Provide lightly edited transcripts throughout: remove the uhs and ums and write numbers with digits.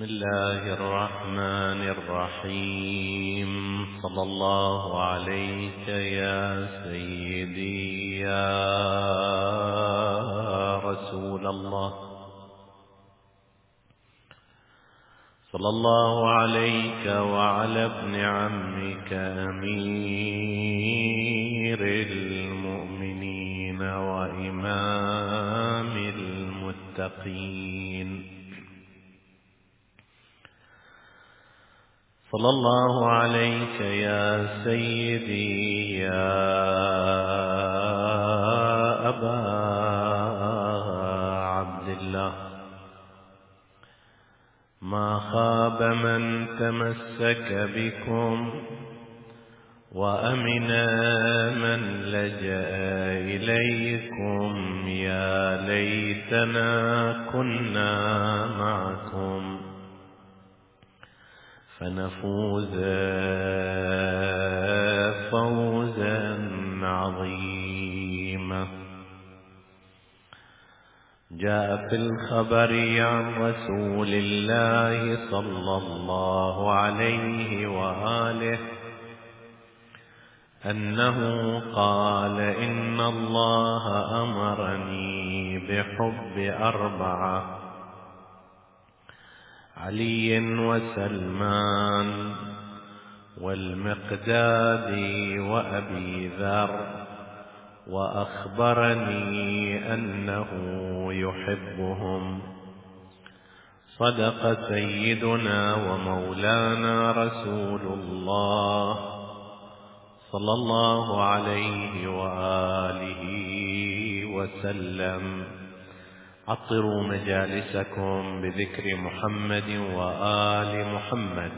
الله الرحمن الرحيم. صلى الله عليك يا سيدي يا رسول الله، صلى الله عليك وعلى ابن عمك أمير المؤمنين وإمام المتقين، صلى الله عليك يا سيدي يا أبا عبد الله. ما خاب من تمسك بكم وأمن من لجأ إليكم، يا ليتنا كنا معكم فنفوز فوزا عظيما. جاء في الخبر عن رسول الله صلى الله عليه وآله أنه قال: إن الله أمرني بحب أربعة: علي وسلمان والمقداد وأبي ذر، وأخبرني أنه يحبهم. صدق سيدنا ومولانا رسول الله صلى الله عليه وآله وسلم. عطروا مجالسكم بذكر محمد وآل محمد.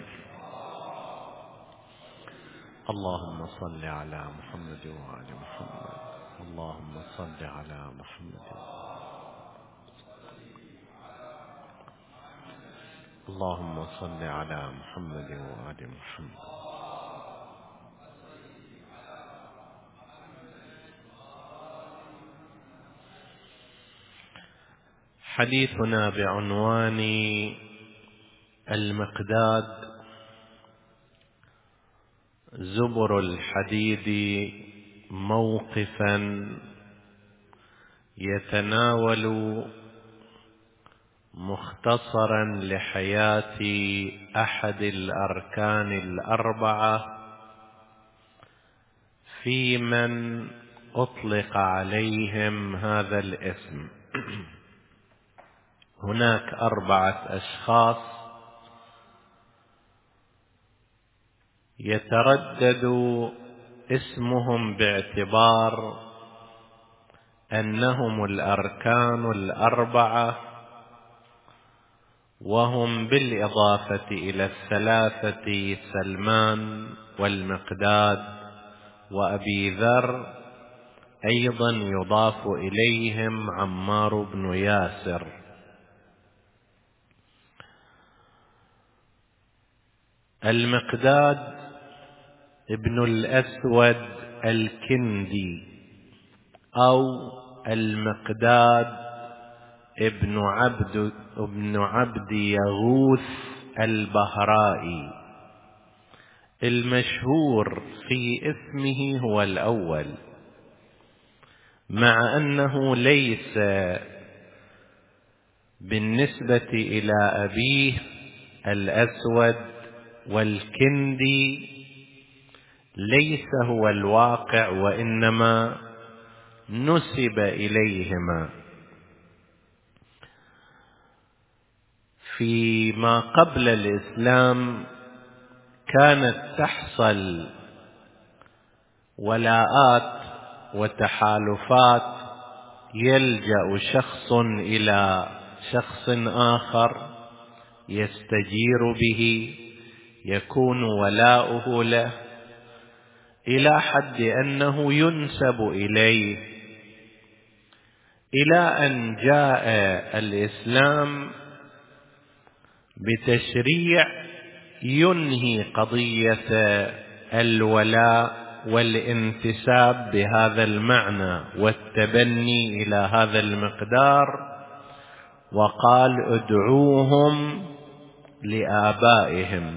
اللهم صل على محمد وآل محمد. اللهم صل على محمد. اللهم صل على محمد وآل محمد. حديثنا بعنوان المقداد، زبر الحديد، موقفا يتناول مختصرا لحياة أحد الأركان الأربعة في من أطلق عليهم هذا الاسم. هناك 4 أشخاص يتردد اسمهم باعتبار أنهم الأركان الأربعة، وهم بالإضافة إلى 3 سلمان والمقداد وأبي ذر أيضا يضاف إليهم عمار بن ياسر. المقداد ابن الأسود الكندي، أو المقداد ابن عبد يغوث البهرائي. المشهور في اسمه هو الأول، مع أنه ليس بالنسبة إلى أبيه الأسود والكندي ليس هو الواقع، وإنما نسب إليهما. فيما قبل الإسلام كانت تحصل ولاءات وتحالفات، يلجأ شخص إلى شخص آخر يستجير به، يكون ولاؤه له، إلى حد أنه ينسب إليه، إلى أن جاء الإسلام بتشريع ينهي قضية الولاء والانتساب بهذا المعنى والتبني إلى هذا المقدار، وقال: ادعوهم لآبائهم.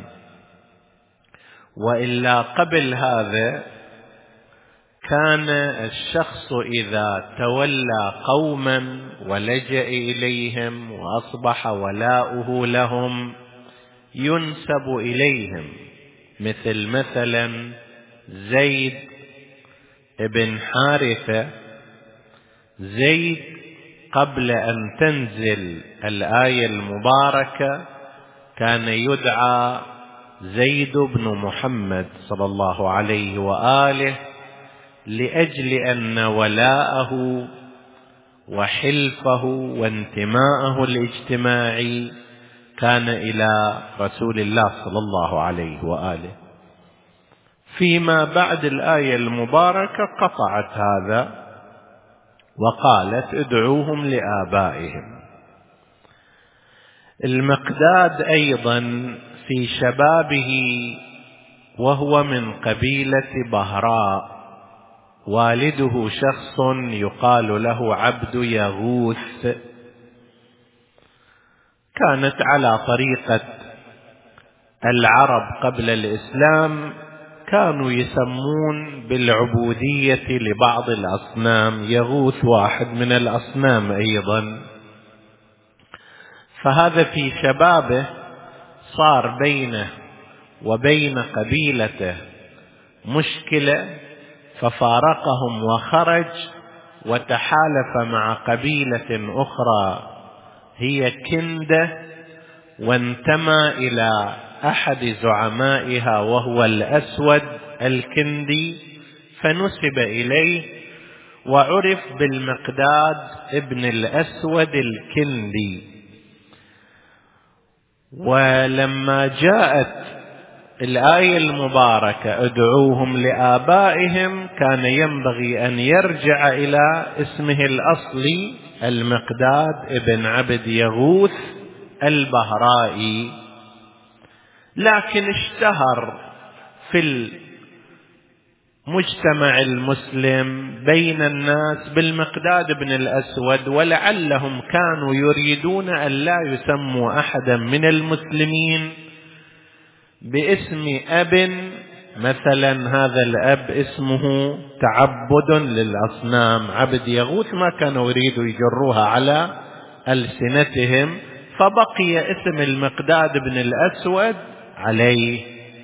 وإلا قبل هذا كان الشخص إذا تولى قوما ولجأ إليهم وأصبح ولاؤه لهم ينسب إليهم، مثلا زيد بن حارثة. زيد قبل أن تنزل الآية المباركة كان يدعى زيد بن محمد صلى الله عليه وآله، لأجل أن ولاءه وحلفه وانتماءه الاجتماعي كان إلى رسول الله صلى الله عليه وآله. فيما بعد الآية المباركة قطعت هذا وقالت ادعوهم لآبائهم. المقداد أيضا في شبابه وهو من قبيلة بهراء، والده شخص يقال له عبد يغوث، كانت على طريقة العرب قبل الإسلام، كانوا يسمون بالعبودية لبعض الأصنام، يغوث واحد من الأصنام أيضا. فهذا في شبابه صار بينه وبين قبيلته مشكلة، ففارقهم وخرج وتحالف مع قبيلة أخرى هي كندة، وانتمى إلى أحد زعمائها وهو الأسود الكندي، فنسب إليه وعرف بالمقداد ابن الأسود الكندي. ولما جاءت الآية المباركة ادعوهم لآبائهم كان ينبغي أن يرجع إلى اسمه الأصلي المقداد ابن عبد يغوث البهرائي، لكن اشتهر في المجتمع المسلم بين الناس بالمقداد بن الأسود، ولعلهم كانوا يريدون أن لا يسموا أحدا من المسلمين باسم أب، مثلا هذا الأب اسمه تعبد للأصنام عبد يغوث، ما كانوا يريدوا يجروها على ألسنتهم، فبقي اسم المقداد بن الأسود عليه.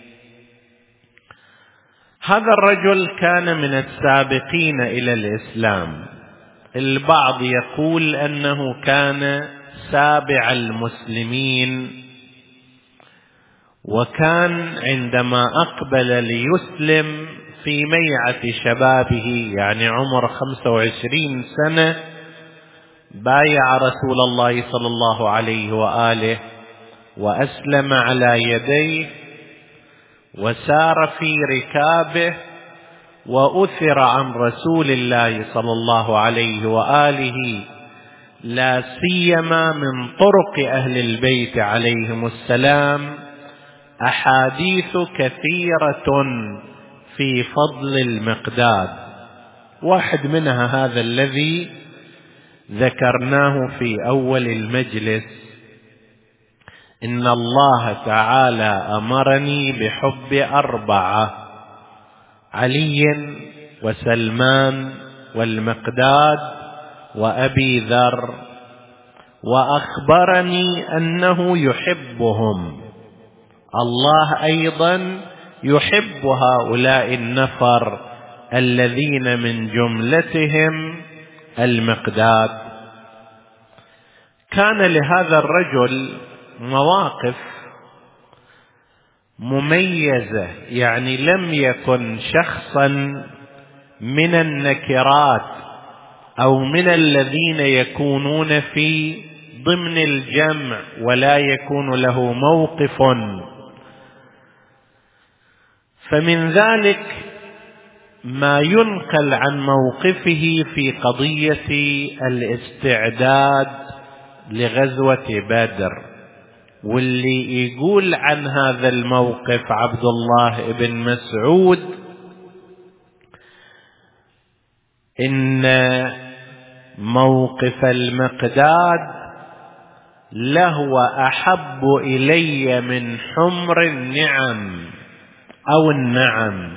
هذا الرجل كان من السابقين إلى الإسلام، البعض يقول أنه كان سابع المسلمين، وكان عندما أقبل ليسلم في ميعة شبابه، يعني عمر 25 سنة، بايع رسول الله صلى الله عليه وآله وأسلم على يديه وسار في ركابه، وأثر عن رسول الله صلى الله عليه وآله لا سيما من طرق أهل البيت عليهم السلام أحاديث كثيرة في فضل المقداد. واحد منها هذا الذي ذكرناه في أول المجلس: إن الله تعالى أمرني بحب 4: علي وسلمان والمقداد وأبي ذر، وأخبرني أنه يحبهم. الله أيضا يحب هؤلاء النفر الذين من جملتهم المقداد. كان لهذا الرجل مواقف مميزة، يعني لم يكن شخصا من النكرات أو من الذين يكونون في ضمن الجمع ولا يكون له موقف. فمن ذلك ما ينقل عن موقفه في قضية الاستعداد لغزوة بدر، واللي يقول عن هذا الموقف عبد الله بن مسعود إن موقف المقداد لهو أحب إلي من حمر النعم أو النعم.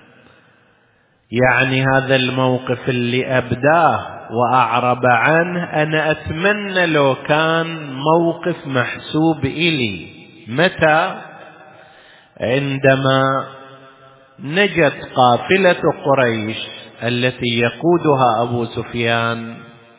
يعني هذا الموقف اللي أبداه وأعرب عنه أنا أتمنى لو كان موقف محسوب إلي. متى؟ عندما نجت قافلة قريش التي يقودها أبو سفيان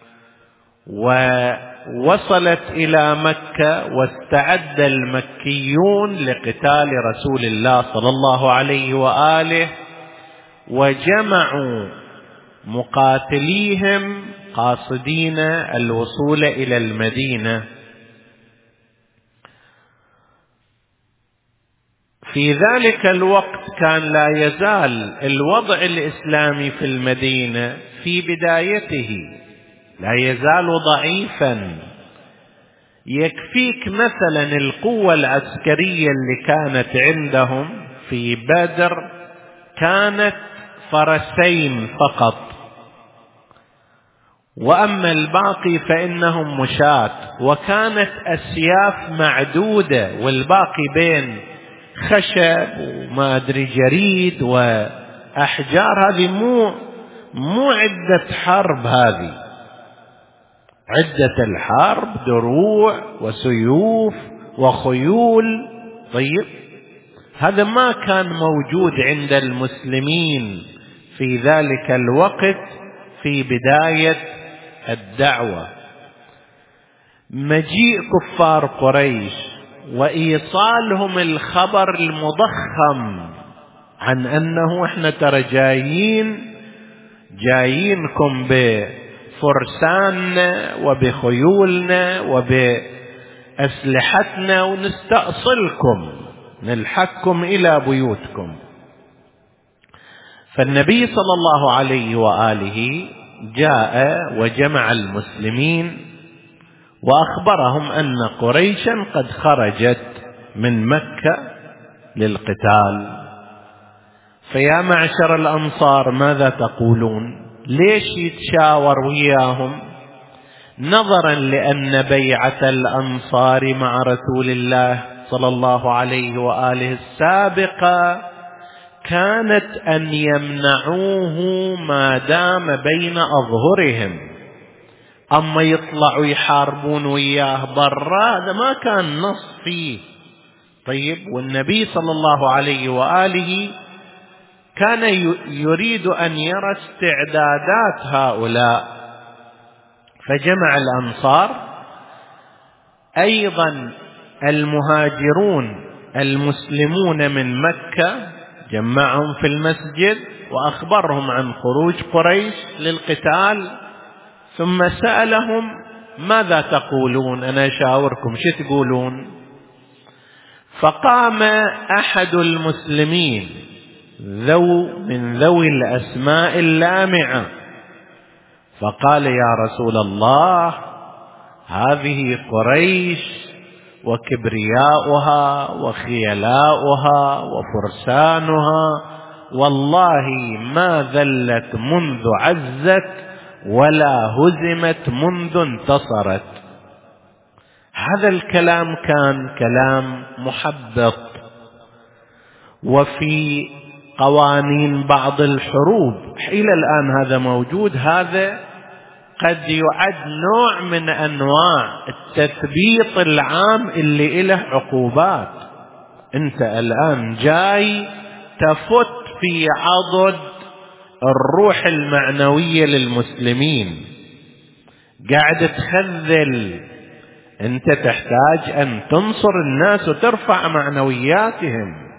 ووصلت إلى مكة، واستعد المكيون لقتال رسول الله صلى الله عليه وآله، وجمعوا مقاتليهم قاصدين الوصول إلى المدينة. في ذلك الوقت كان لا يزال الوضع الإسلامي في المدينة في بدايته، لا يزال ضعيفا. يكفيك مثلا القوة العسكرية اللي كانت عندهم في بدر كانت فرسين فقط، وأما الباقي فإنهم مشاة، وكانت أسياف معدودة، والباقي بين خشب وما أدري جريد وأحجار. هذه مو عدة حرب، هذه عدة الحرب دروع وسيوف وخيول. طيب هذا ما كان موجود عند المسلمين في ذلك الوقت في بداية الدعوة. مجيء كفار قريش وإيصالهم الخبر المضخم عن أنه إحنا ترى جايينكم بفرساننا وبخيولنا وبأسلحتنا ونستأصلكم نلحقكم إلى بيوتكم. فالنبي صلى الله عليه وآله جاء وجمع المسلمين وأخبرهم أن قريشا قد خرجت من مكة للقتال. فيا معشر الأنصار ماذا تقولون؟ ليش يتشاور وياهم؟ نظرا لأن بيعة الأنصار مع رسول الله صلى الله عليه وآله السابقة كانت أن يمنعوه ما دام بين أظهرهم، أما يطلعوا يحاربون وياه برا هذا ما كان نص فيه. طيب والنبي صلى الله عليه وآله كان يريد أن يرى استعدادات هؤلاء، فجمع الأنصار أيضا المهاجرون المسلمون من مكة، جمعهم في المسجد وأخبرهم عن خروج قريش للقتال، ثم سألهم ماذا تقولون؟ أنا شاوركم شو تقولون؟ فقام أحد المسلمين من ذوي الأسماء اللامعة فقال يا رسول الله هذه قريش وكبرياؤها وخيلاؤها وفرسانها والله ما ذلت منذ عزت ولا هزمت منذ انتصرت. هذا الكلام كان كلام محبط، وفي قوانين بعض الحروب إلى الآن هذا موجود. هذا قد يعد نوع من أنواع التثبيط العام اللي له عقوبات. أنت الآن جاي تفت في عضد الروح المعنوية للمسلمين، قاعد تخذل. أنت تحتاج أن تنصر الناس وترفع معنوياتهم.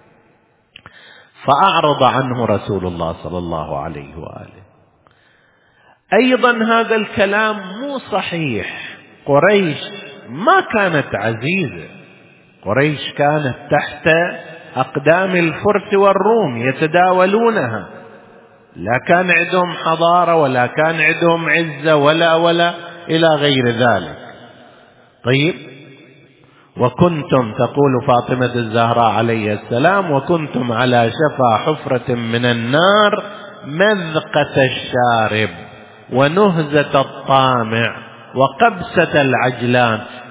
فأعرض عنه رسول الله صلى الله عليه وآله. أيضا هذا الكلام مو صحيح. قريش ما كانت عزيزة، قريش كانت تحت أقدام الفرس والروم يتداولونها، لا كان عندهم حضارة ولا كان عندهم عزة ولا إلى غير ذلك. طيب وكنتم، تقول فاطمة الزهراء عليه السلام، وكنتم على شفا حفرة من النار مذقة الشارب ونهزة الطامع وقبسة العجلان.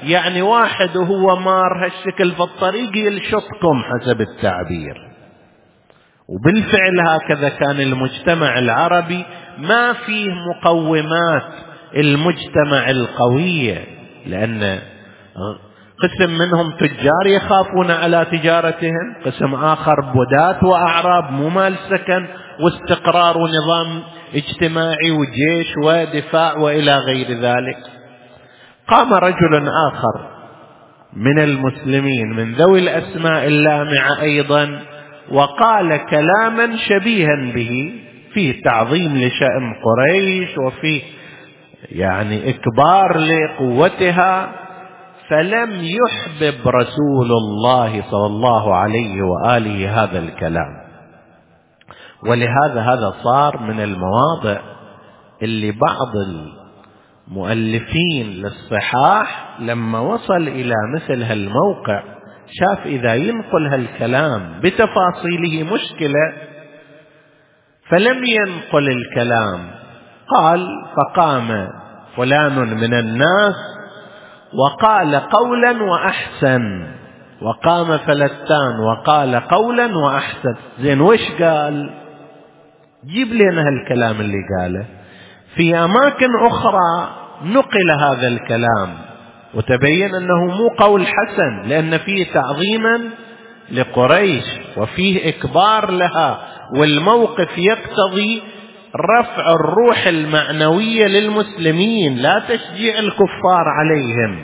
يعني واحد وهو مار هالشكل في الطريق يلشطكم حسب التعبير. وبالفعل هكذا كان المجتمع العربي، ما فيه مقومات المجتمع القوية، لأن قسم منهم تجار يخافون على تجارتهم، قسم آخر بدات وأعراب مو مال سكن واستقرار ونظام اجتماعي وجيش ودفاع وإلى غير ذلك. قام رجل آخر من المسلمين من ذوي الأسماء اللامعة أيضا وقال كلاما شبيها به، فيه تعظيم لشأن قريش وفيه يعني إكبار لقوتها، فلم يحبب رسول الله صلى الله عليه وآله هذا الكلام. ولهذا هذا صار من المواضع اللي بعض المؤلفين للصحاح لما وصل إلى مثل هالموقع شاف إذا ينقل هالكلام بتفاصيله مشكلة، فلم ينقل الكلام. قال: فقام فلان من الناس وقال قولا وأحسن، وقام فلتان وقال قولا وأحسن. زين وش قال؟ جيب لنا هالكلام اللي قاله. في أماكن أخرى نقل هذا الكلام وتبين أنه مو قول حسن، لأن فيه تعظيما لقريش وفيه إكبار لها، والموقف يقتضي رفع الروح المعنوية للمسلمين لا تشجيع الكفار عليهم.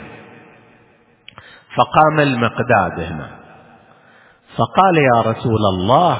فقام المقداد هنا فقال: يا رسول الله،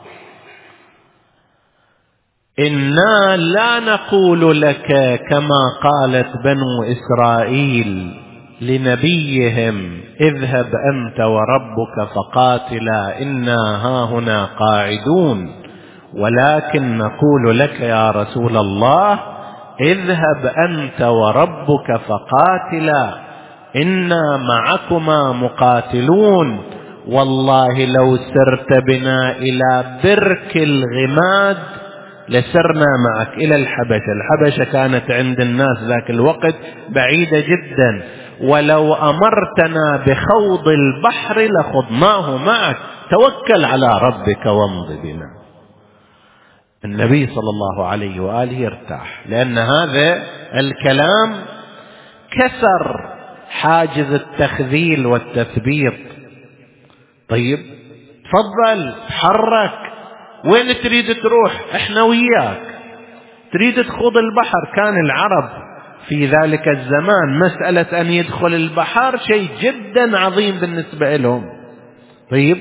إنا لا نقول لك كما قالت بنو إسرائيل لنبيهم: اذهب أنت وربك فقاتلا إنا هاهنا قاعدون، ولكن نقول لك يا رسول الله: اذهب أنت وربك فقاتلا إنا معكما مقاتلون، والله لو سرت بنا إلى برك الغماد لسرنا معك إلى الحبشة. الحبشة كانت عند الناس ذاك الوقت بعيدة جدا، ولو أمرتنا بخوض البحر لخضناه معك، توكل على ربك وامض بنا. النبي صلى الله عليه وآله ارتاح، لأن هذا الكلام كسر حاجز التخذيل والتثبيط. طيب تفضل تحرك، وين تريد تروح؟ احنا وياك. تريد تخوض البحر؟ كان العرب في ذلك الزمان مسألة أن يدخل البحر شيء جدا عظيم بالنسبة لهم. طيب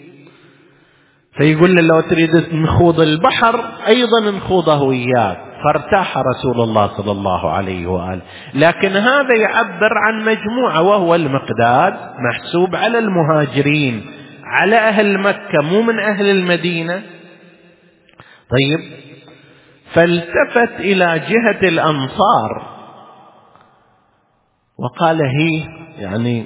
فيقول له: لو تريد نخوض البحر أيضا نخوضه وياك. فارتاح رسول الله صلى الله عليه وآله. لكن هذا يعبر عن مجموعة، وهو المقداد محسوب على المهاجرين، على أهل مكة، مو من أهل المدينة. طيب فالتفت إلى جهة الأنصار وقال: هي يعني.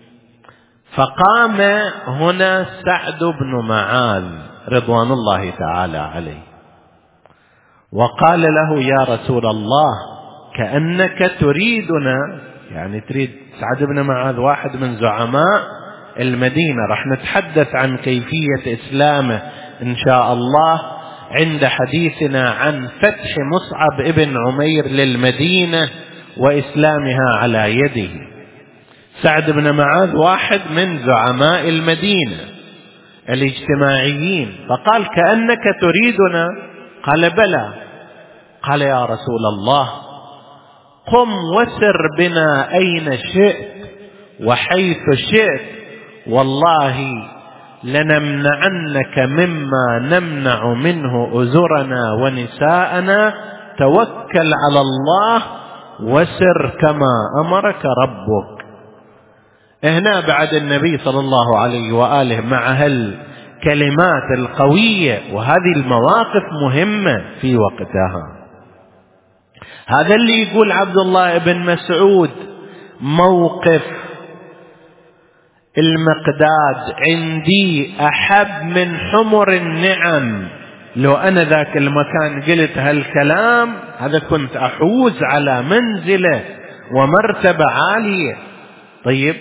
فقام هنا سعد بن معاذ رضوان الله تعالى عليه وقال له: يا رسول الله، كأنك تريدنا، يعني تريد سعد بن معاذ واحد من زعماء المدينة، رح نتحدث عن كيفية إسلامه إن شاء الله عند حديثنا عن فتح مصعب ابن عمير للمدينة وإسلامها على يده. سعد بن معاذ واحد من زعماء المدينة الاجتماعيين، فقال: كأنك تريدنا؟ قال: بلى. قال: يا رسول الله، قم وسر بنا أين شئت وحيث شئت، والله لنمنعنك مما نمنع منه أزرنا ونساءنا، توكل على الله وسر كما أمرك ربك. هنا بعد النبي صلى الله عليه وآله مع هالكلمات القوية، وهذه المواقف مهمة في وقتها. هذا اللي يقول عبد الله بن مسعود: موقف المقداد عندي أحب من حمر النعم، لو أنا ذاك المكان قلت هالكلام هذا كنت أحوز على منزلة ومرتبة عالية. طيب،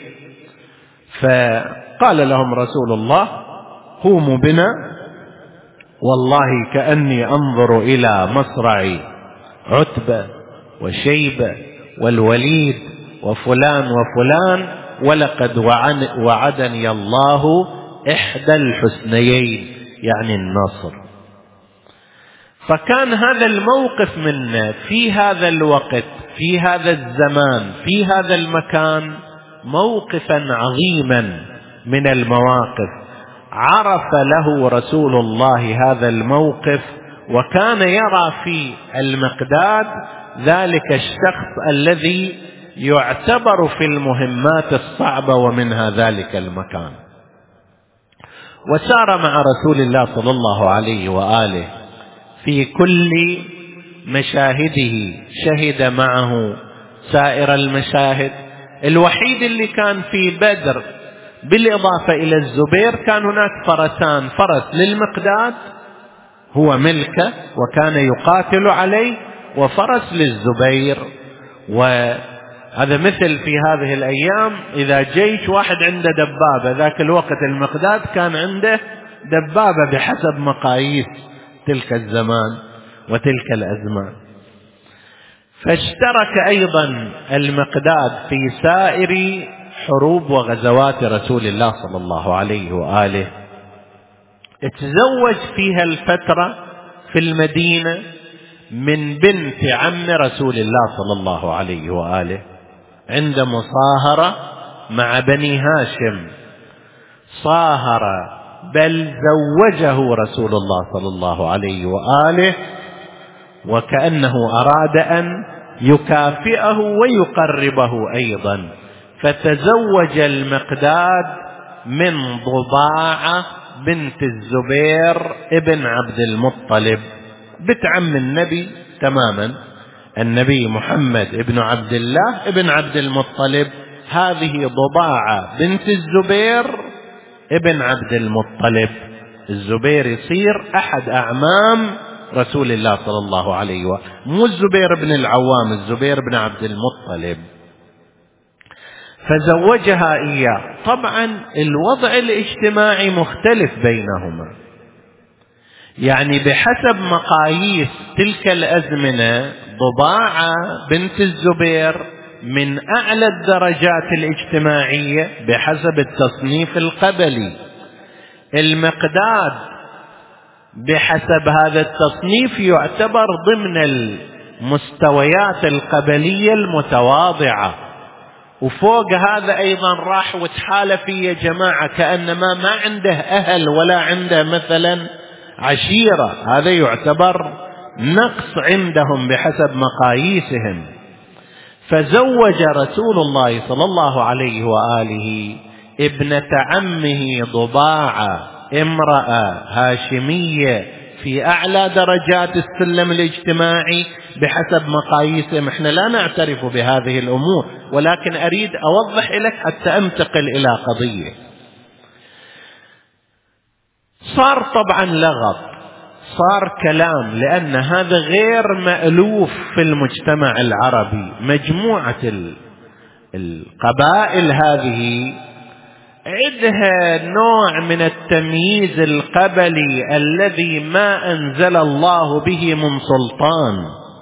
فقال لهم رسول الله: قوموا بنا، والله كأني أنظر إلى مصرع عتبة وشيبة والوليد وفلان وفلان، ولقد وعدني الله إحدى الحسنيين، يعني النصر. فكان هذا الموقف منا في هذا الوقت، في هذا الزمان، في هذا المكان، موقفا عظيما من المواقف عرف له رسول الله هذا الموقف، وكان يرى في المقداد ذلك الشخص الذي يعتبر في المهمات الصعبة ومنها ذلك المكان. وسار مع رسول الله صلى الله عليه وآله في كل مشاهده، شهد معه سائر المشاهد. الوحيد اللي كان في بدر بالإضافة إلى الزبير كان هناك فرسان، فرس للمقداد هو ملكه وكان يقاتل عليه، وفرس للزبير. وهذا مثل في هذه الأيام إذا جيش واحد عنده دبابة، ذاك الوقت المقداد كان عنده دبابة بحسب مقاييس تلك الزمان وتلك الأزمان. فاشترك أيضا المقداد في سائر حروب وغزوات رسول الله صلى الله عليه وآله. اتزوج فيها الفترة في المدينة من بنت عم رسول الله صلى الله عليه وآله عند مصاهرة مع بني هاشم، صاهر بل زوجه رسول الله صلى الله عليه وآله، وكأنه أراد أن يكافئه ويقربه أيضا. فتزوج المقداد من ضباعة بنت الزبير ابن عبد المطلب، بنت عم النبي تماما، النبي محمد ابن عبد الله ابن عبد المطلب، هذه ضباعة بنت الزبير ابن عبد المطلب. الزبير يصير أحد أعمام رسول الله صلى الله عليه وآله، مو الزبير بن العوام، الزبير بن عبد المطلب. فزوجها إياه. طبعا الوضع الاجتماعي مختلف بينهما، يعني بحسب مقاييس تلك الأزمنة ضباعة بنت الزبير من أعلى الدرجات الاجتماعية بحسب التصنيف القبلي، المقداد بحسب هذا التصنيف يعتبر ضمن المستويات القبلية المتواضعة. وفوق هذا أيضا راح وتحالف يا جماعة كأنما ما عنده أهل ولا عنده مثلا عشيرة، هذا يعتبر نقص عندهم بحسب مقاييسهم. فزوج رسول الله صلى الله عليه وآله ابنة عمه ضباعة، امرأة هاشمية في أعلى درجات السلم الاجتماعي بحسب مقاييسهم. احنا لا نعترف بهذه الأمور، ولكن أريد أوضح لك حتى أنتقل إلى قضية. صار طبعا لغط، صار كلام، لأن هذا غير مألوف في المجتمع العربي. مجموعة القبائل هذه عندها نوع من التمييز القبلي الذي ما أنزل الله به من سلطان.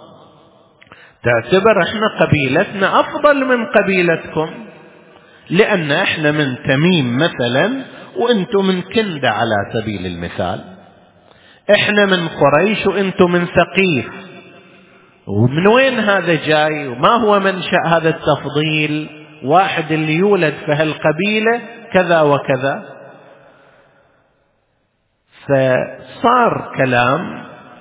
تعتبر احنا قبيلتنا أفضل من قبيلتكم، لأن احنا من تميم مثلا وانتم من كندة على سبيل المثال، احنا من قريش وانتم من ثقيف. ومن وين هذا جاي وما هو منشأ هذا التفضيل؟ واحد اللي يولد في هالقبيلة كذا وكذا. فصار كلام.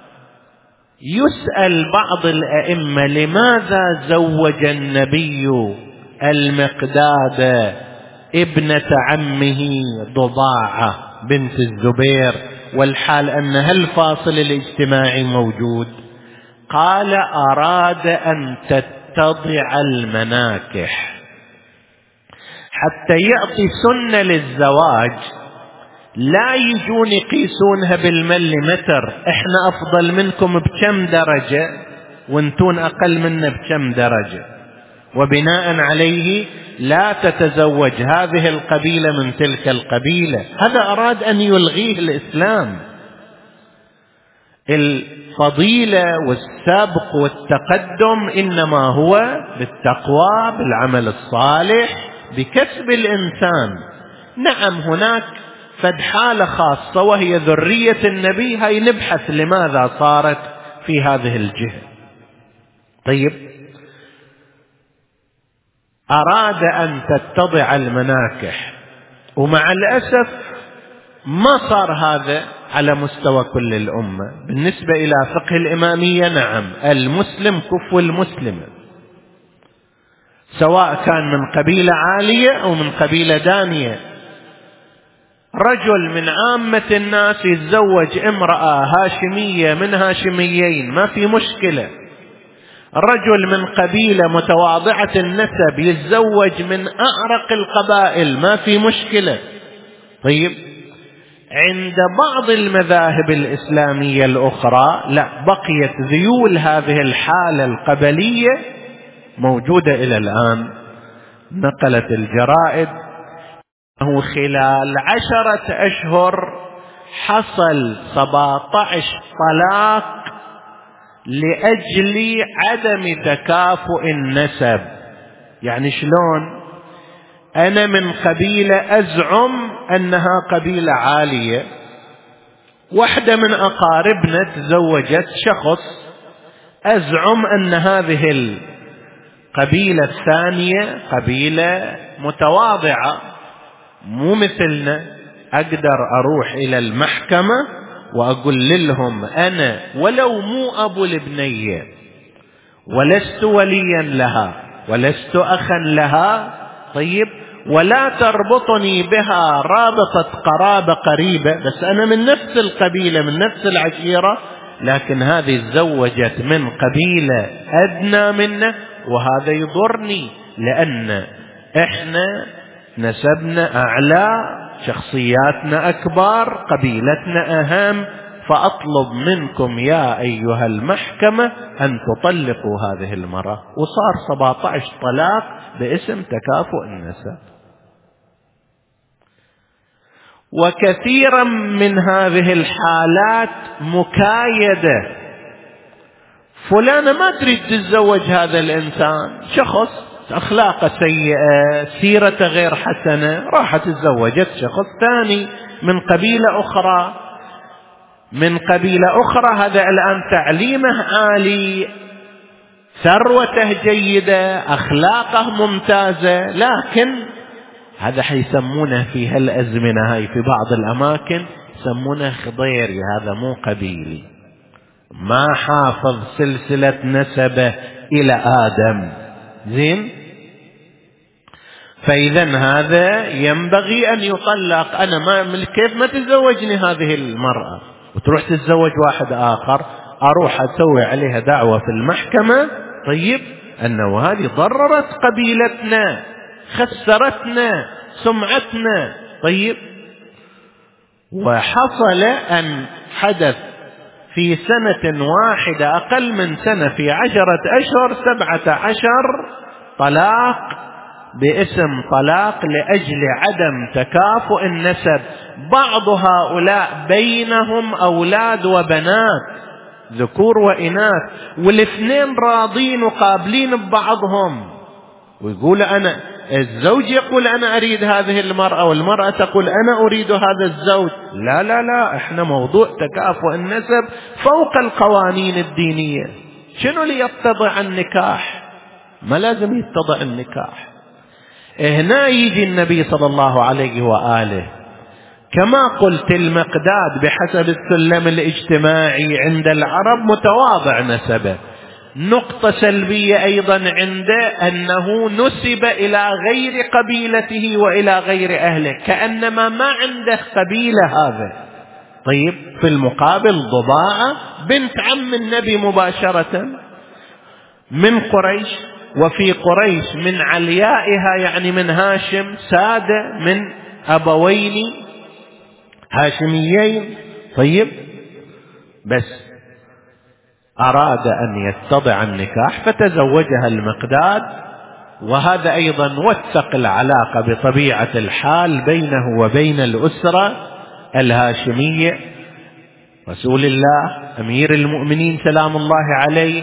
يسأل بعض الأئمة لماذا زوج النبي المقداد ابنة عمه ضباعة بنت الزبير والحال أن هالفاصل الاجتماعي موجود؟ قال أراد أن تتضع المناكح حتى يعطي سنة للزواج، لا يجون يقيسونها بالمليمتر، احنا أفضل منكم بكم درجة وانتون أقل منا بكم درجة، وبناء عليه لا تتزوج هذه القبيلة من تلك القبيلة. هذا أراد أن يلغيه الإسلام. الفضيلة والسبق والتقدم إنما هو بالتقوى، بالعمل الصالح، بكسب الإنسان. نعم هناك فد حالة خاصة وهي ذرية النبي، هاي نبحث لماذا صارت في هذه الجهة. طيب، أراد أن تتضع المناكح، ومع الأسف ما صار هذا على مستوى كل الأمة. بالنسبة إلى فقه الإمامية، نعم المسلم كفو المسلم، سواء كان من قبيلة عالية أو من قبيلة دانية. رجل من عامة الناس يتزوج امرأة هاشمية من هاشميين ما في مشكلة. رجل من قبيلة متواضعة النسب يتزوج من أعرق القبائل ما في مشكلة. طيب، عند بعض المذاهب الإسلامية الأخرى لا، بقيت ذيول هذه الحالة القبلية موجودة إلى الآن. نقلت الجرائد أنه خلال 10 أشهر حصل 17 طلاق لأجل عدم تكافؤ النسب. يعني شلون؟ أنا من قبيلة أزعم أنها قبيلة عالية، واحدة من أقاربنا تزوجت شخص أزعم أن هذه القبيلة الثانية قبيلة متواضعة مو مثلنا. أقدر أروح إلى المحكمة وأقول لهم أنا ولو مو أبو البنية، ولست وليا لها، ولست أخا لها، طيب، ولا تربطني بها رابطة قرابة قريبة، بس أنا من نفس القبيلة من نفس العشيرة، لكن هذه تزوجت من قبيلة أدنى منه، وهذا يضرني لأن إحنا نسبنا أعلى، شخصياتنا أكبر، قبيلتنا أهم، فأطلب منكم يا أيها المحكمة أن تطلقوا هذه المرأة. وصار 17 طلاق باسم تكافؤ النسب. وكثيرا من هذه الحالات مكايدة. فلانة ما تريد تتزوج هذا الإنسان، شخص أخلاقه سيئة، سيرته غير حسنة، راحت تزوجت شخص ثاني من قبيلة أخرى. هذا الآن تعليمه عالي، ثروته جيدة، أخلاقه ممتازة، لكن هذا حيسمونه في هالأزمنة هاي في بعض الأماكن يسمونه خضيري، هذا مو قبيلي، ما حافظ سلسلة نسبه إلى آدم. زين، فإذا هذا ينبغي أن يطلق. أنا ما كيف ما تتزوجني هذه المرأة وتروح تتزوج واحد آخر، أروح أسوي عليها دعوة في المحكمة، طيب، أنه هذه ضررت قبيلتنا، خسرتنا، سمعتنا. طيب، وحصل أن حدث في سنة واحدة، أقل من سنة، في 10 أشهر 17 طلاق باسم طلاق لأجل عدم تكافؤ النسب. بعض هؤلاء بينهم أولاد وبنات، ذكور وإناث، والاثنين راضين وقابلين ببعضهم، ويقول أنا، الزوج يقول أنا أريد هذه المرأة، والمرأة تقول أنا أريد هذا الزوج. لا لا لا، إحنا موضوع تكافؤ النسب فوق القوانين الدينية. شنو اللي يتضع النكاح؟ ما لازم يتضع النكاح. هنا يجي النبي صلى الله عليه وآله، كما قلت المقداد بحسب السلم الاجتماعي عند العرب متواضع نسبه. نقطة سلبية أيضا عنده أنه نسب إلى غير قبيلته وإلى غير أهله، كأنما ما عنده قبيلة هذا. طيب، في المقابل ضباعة بنت عم النبي مباشرة من قريش، وفي قريش من عليائها يعني من هاشم، سادة من أبوين هاشميين. طيب، بس أراد أن يتضع النكاح فتزوجها المقداد وهذا أيضا وثق العلاقة بطبيعة الحال بينه وبين الأسرة الهاشمية. رسول الله أمير المؤمنين سلام الله عليه،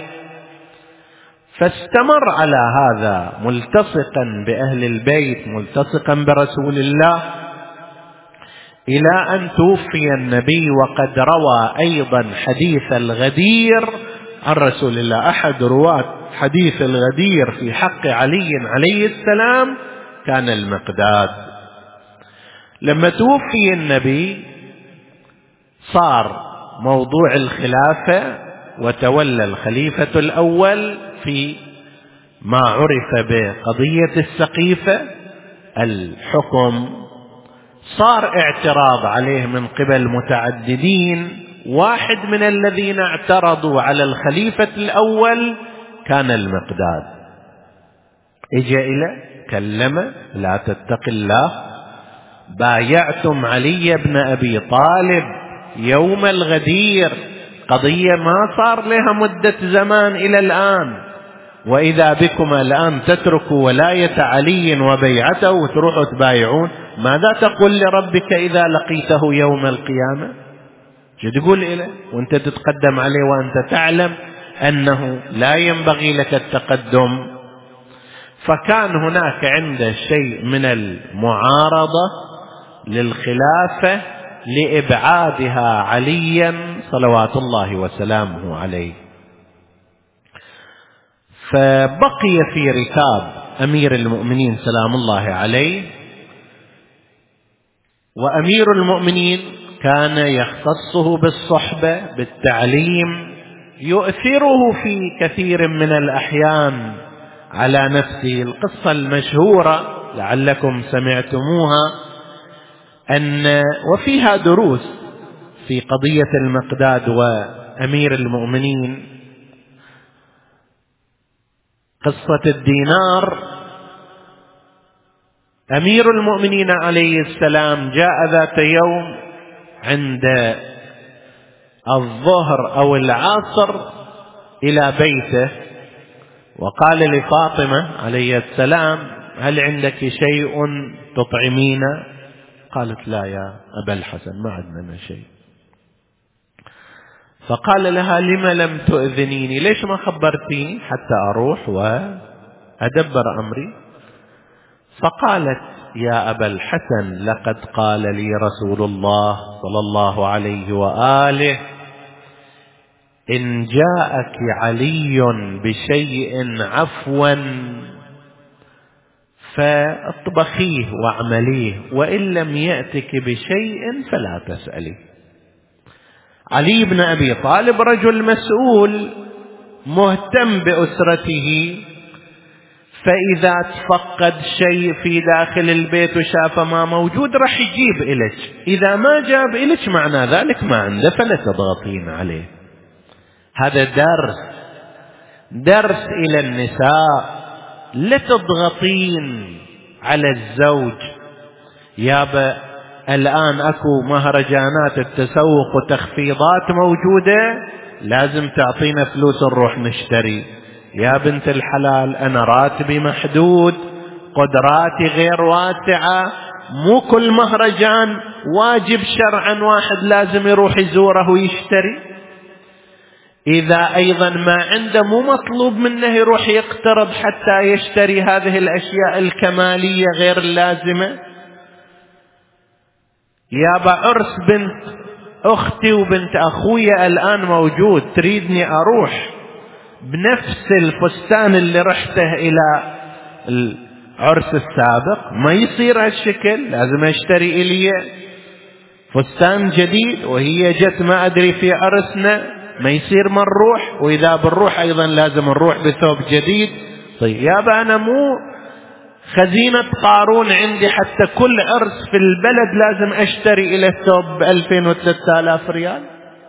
فاستمر على هذا ملتصقا بأهل البيت، ملتصقا برسول الله، إلى أن توفي النبي. وقد روى أيضا حديث الغدير عن رسول الله. أحد رواة حديث الغدير في حق علي عليه السلام كان المقداد. لما توفي النبي صار موضوع الخلافة، وتولى الخليفة الأول في ما عرف بقضية السقيفة الحكم. صار اعتراض عليه من قبل متعددين. واحد من الذين اعترضوا على الخليفة الأول كان المقداد. اجى إلى كلمه: لا تتق الله، بايعتم علي بن أبي طالب يوم الغدير، قضية ما صار لها مدة زمان إلى الآن، وإذا بكم الآن تتركوا ولاية علي وبيعته وتروحوا تبايعون. ماذا تقول لربك إذا لقيته يوم القيامة؟ شو تقول إليه وأنت تتقدم عليه وأنت تعلم أنه لا ينبغي لك التقدم؟ فكان هناك عنده شيء من المعارضة للخلافة لإبعادها عليا صلوات الله وسلامه عليه. فبقي في ركاب أمير المؤمنين سلام الله عليه. وأمير المؤمنين كان يختصه بالصحبة، بالتعليم، يؤثره في كثير من الأحيان على نفسه. القصة المشهورة لعلكم سمعتموها، وفيها دروس في قضية المقداد وأمير المؤمنين. قصة الدينار. أمير المؤمنين عليه السلام جاء ذات يوم عند الظهر أو العصر إلى بيته، وقال لفاطمة عليه السلام: هل عندك شيء تطعمينا؟ قالت: لا يا أبا الحسن، ما عندنا شيء. فقال لها: لم لم تؤذنيني؟ ليش ما خبرتيني حتى أروح وأدبر أمري؟ فقالت: يا أبا الحسن، لقد قال لي رسول الله صلى الله عليه وآله: إن جاءك علي بشيء عفوا فاطبخيه واعمليه، وإن لم يأتك بشيء فلا تسألي. علي بن أبي طالب رجل مسؤول مهتم بأسرته، فإذا تفقد شيء في داخل البيت وشاف ما موجود راح يجيب إليك، إذا ما جاب إليك معنى ذلك ما عنده، فلا تضغطين عليه. هذا درس إلى النساء، لا تضغطين على الزوج. يابا الآن أكو مهرجانات التسوق وتخفيضات موجودة، لازم تعطينا فلوس نروح نشتري. يا بنت الحلال، أنا راتبي محدود، قدراتي غير واسعة، مو كل مهرجان واجب شرعا واحد لازم يروح يزوره ويشتري. إذا أيضا ما عنده مو مطلوب منه يروح يقترض حتى يشتري هذه الأشياء الكمالية غير اللازمة. يا بعرس بنت أختي وبنت أخويا الآن موجود، تريدني أروح بنفس الفستان اللي رحته إلى العرس السابق؟ ما يصير هالشكل، لازم أشتري إلي فستان جديد، وهي جت ما أدري في عرسنا، ما يصير ما نروح، وإذا بنروح أيضا لازم نروح بثوب جديد. طيب يابا أنا مو خزينة قارون عندي حتى كل عرس في البلد لازم أشتري إلى الثوب ب2000 و3000 ريال.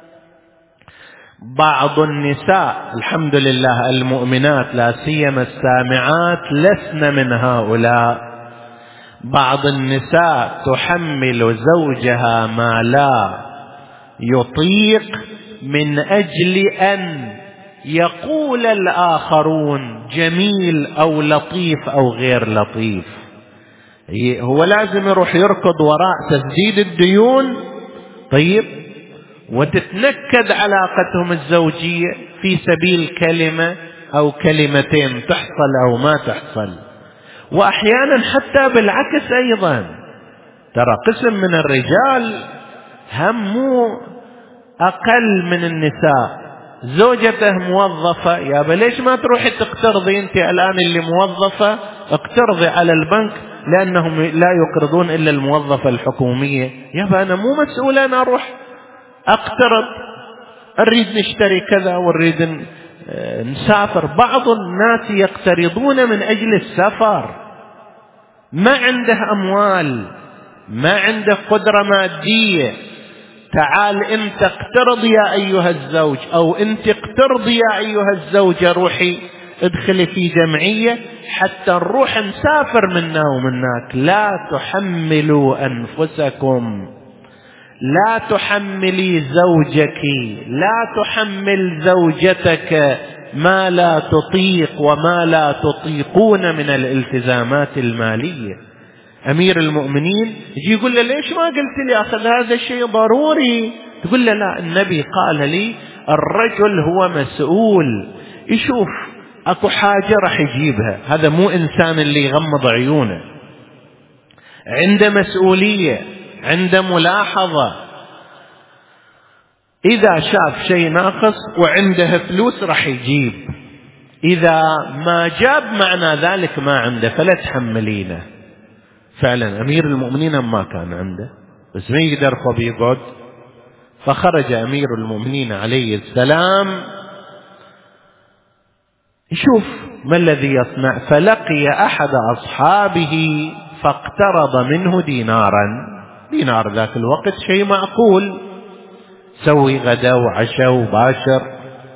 بعض النساء الحمد لله المؤمنات لا سيما السامعات لسن من هؤلاء. بعض النساء تحمل زوجها ما لا يطيق من أجل أن يقول الآخرون جميل أو لطيف أو غير لطيف. هو لازم يروح يركض وراء تسديد الديون؟ طيب، وتتنكد علاقتهم الزوجية في سبيل كلمة أو كلمتين تحصل أو ما تحصل. وأحيانا حتى بالعكس أيضا، ترى قسم من الرجال هم أقل من النساء، زوجته موظفة، يا ليش ما تروحي تقترضي أنت الآن اللي موظفة، اقترضي على البنك لأنهم لا يقرضون إلا الموظفة الحكومية. يا أنا مو مسؤول أنا أروح أقترض، نريد نشتري كذا ونريد نسافر. بعض الناس يقترضون من أجل السفر، ما عنده أموال، ما عنده قدرة مادية. تعال انت اقترض يا ايها الزوج، او انت اقترضي يا ايها الزوجة، روحي ادخلي في جمعية حتى نروح نسافر منا ومناك. لا تحملوا انفسكم، لا تحملي زوجك، لا تحمل زوجتك ما لا تطيق وما لا تطيقون من الالتزامات المالية. أمير المؤمنين يجي يقول له ليش ما قلت لي أخذ هذا الشيء ضروري؟ تقول له لا، النبي قال لي الرجل هو مسؤول، يشوف أكو حاجة راح يجيبها. هذا مو إنسان اللي يغمض عيونه، عنده مسؤولية، عنده ملاحظة. إذا شاف شيء ناقص وعنده فلوس راح يجيب، إذا ما جاب معنى ذلك ما عنده، فلا تحملينه. فعلا أمير المؤمنين ما كان عنده، بس ما يقدر فبيقعد. فخرج أمير المؤمنين عليه السلام يشوف ما الذي يصنع، فلقي أحد أصحابه فاقترض منه دينارا. دينار ذاك الوقت شيء معقول، سوي غدا وعشاء وباشر.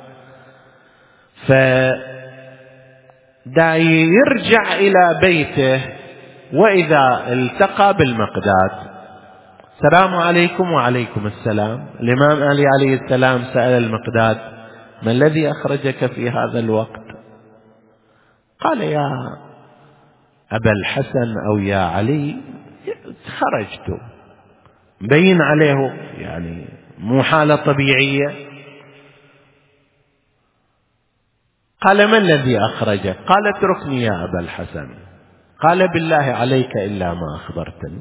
فداعي يرجع إلى بيته، وإذا التقى بالمقداد، السلام عليكم. وعليكم السلام. الإمام علي عليه السلام سأل المقداد ما الذي أخرجك في هذا الوقت؟ قال يا أبا الحسن أو يا علي خرجت، مبين عليه يعني مو حالة طبيعية. قال ما الذي أخرجك؟ قال اتركني يا أبا الحسن. قال بالله عليك إلا ما أخبرتني.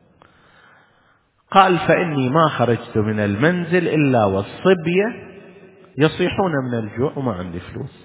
قال فإني ما خرجت من المنزل إلا والصبية يصيحون من الجوع وما عندي فلوس.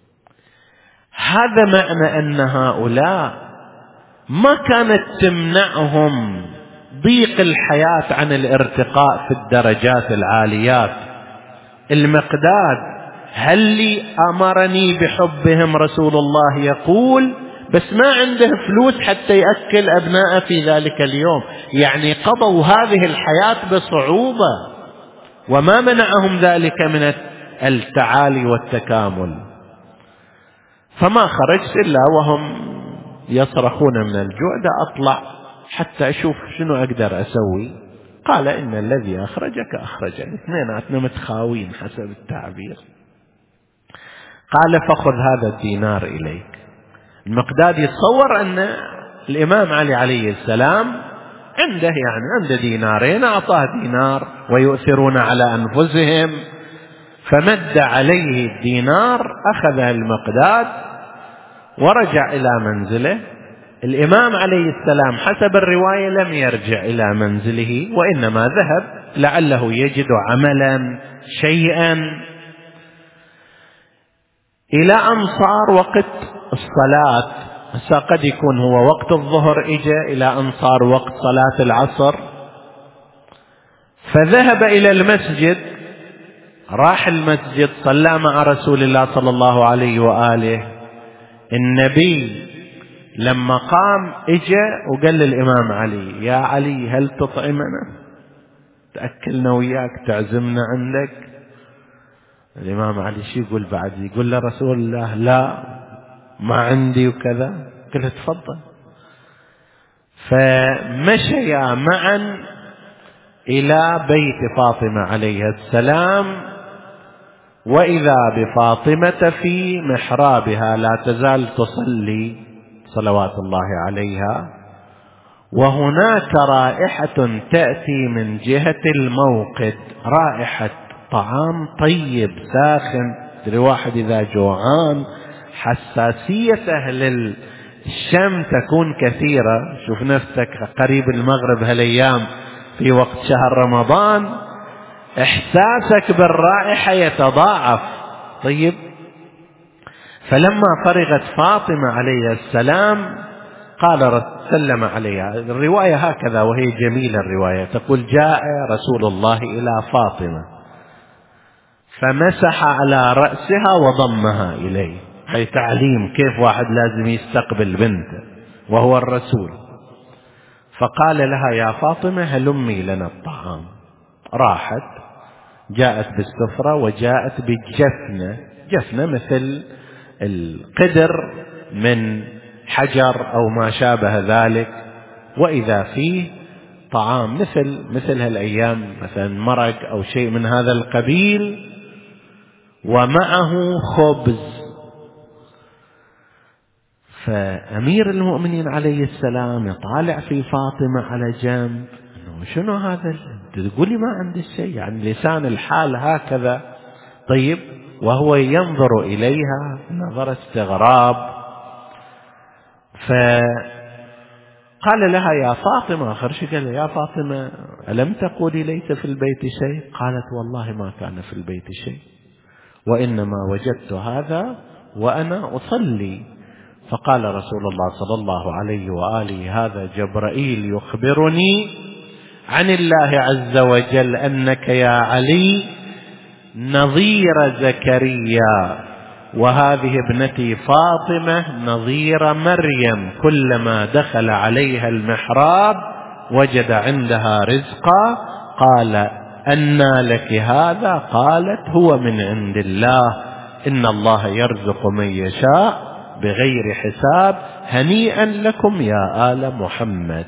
هذا معنى أن هؤلاء ما كانت تمنعهم ضيق الحياة عن الارتقاء في الدرجات العاليات. المقداد هل لي أمرني بحبهم رسول الله يقول، بس ما عنده فلوس حتى يأكل أبناء في ذلك اليوم، يعني قضوا هذه الحياة بصعوبة، وما منعهم ذلك من التعالي والتكامل. فما خرجت إلا وهم يصرخون من الجوع، دا أطلع حتى أشوف شنو أقدر أسوي. قال إن الذي أخرجك أخرجني، اثنيناتنا متخاوين حسب التعبير. قال فخذ هذا الدينار إليك. المقداد يتصور أن الإمام علي عليه السلام عنده دينارين، أعطاه دينار ويؤثرون على أنفسهم. فمد عليه الدينار، أخذه المقداد ورجع إلى منزله. الإمام عليه السلام حسب الرواية لم يرجع إلى منزله، وإنما ذهب لعله يجد عملا شيئا، إلى أن صار وقت الصلاة. قد يكون هو وقت الظهر، إجا إلى أن صار وقت صلاة العصر، فذهب إلى المسجد. راح المسجد، صلى مع رسول الله صلى الله عليه وآله. النبي لما قام إجا وقال للإمام علي يا علي هل تطعمنا، تأكلنا وياك، تعزمنا عندك؟ الإمام علي شو يقول بعد؟ يقول لرسول الله لا ما عندي وكذا. قال تفضل. فمشيا معا إلى بيت فاطمة عليه السلام، وإذا بفاطمة في محرابها لا تزال تصلي صلوات الله عليها، وهناك رائحة تأتي من جهة الموقد، رائحة طعام طيب ساخن. الواحد إذا جوعان حساسية أهل الشم تكون كثيرة. شوف نفسك قريب المغرب هالأيام في وقت شهر رمضان، إحساسك بالرائحة يتضاعف. طيب، فلما فرغت فاطمة عليه السلام قال سلم عليها. الرواية هكذا وهي جميلة الرواية، تقول: جاء رسول الله إلى فاطمة فمسح على رأسها وضمها إليه. هي تعليم كيف واحد لازم يستقبل بنته وهو الرسول. فقال لها: يا فاطمة هلمي لنا الطعام. راحت، جاءت بالسفرة وجاءت بالجفنة، جفنة مثل القدر من حجر أو ما شابه ذلك، وإذا فيه طعام مثل هالأيام مثلا مرق أو شيء من هذا القبيل، ومعه خبز. فأمير المؤمنين عليه السلام يطالع في فاطمة على جنب، شنو هذا؟ تقولي ما عندي شيء، يعني لسان الحال هكذا. طيب، وهو ينظر إليها نظر استغراب. فقال لها: يا فاطمة، آخر شيء قال: يا فاطمة ألم تقولي ليس في البيت شيء؟ قالت: والله ما كان في البيت شيء، وإنما وجدت هذا وأنا أصلي. فقال رسول الله صلى الله عليه وآله: هذا جبرائيل يخبرني عن الله عز وجل أنك يا علي نظير زكريا، وهذه ابنتي فاطمة نظير مريم، كلما دخل عليها المحراب وجد عندها رزقا. قال: أنى لك هذا؟ قالت: هو من عند الله، إن الله يرزق من يشاء بغير حساب، هنيئا لكم يا آل محمد.